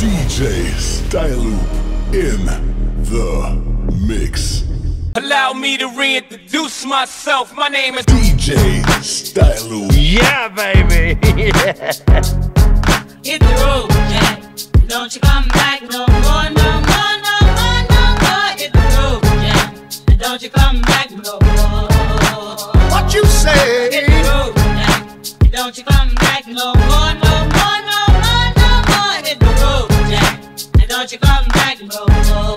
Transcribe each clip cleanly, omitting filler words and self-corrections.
DJ Styloop in the mix. Allow me to reintroduce myself. My name is DJ Styloop. Yeah, baby. Hit the road, Jack. Don't you come back no more, no more, no more, no more. Hit the road, Jack. Don't you come back no more. What you say? Hit the road, Jack. Don't you come back no more, no more, no more, no more. Hit the road, Jack. Don't you come back no more.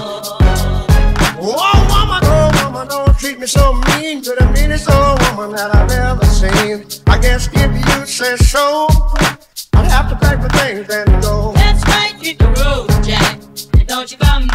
Oh, woman, don't treat me so mean. You're the meanest old woman that I've ever seen. I guess if you say so, I'd have to pack the things and go. That's right, hit the road, Jack. Don't you come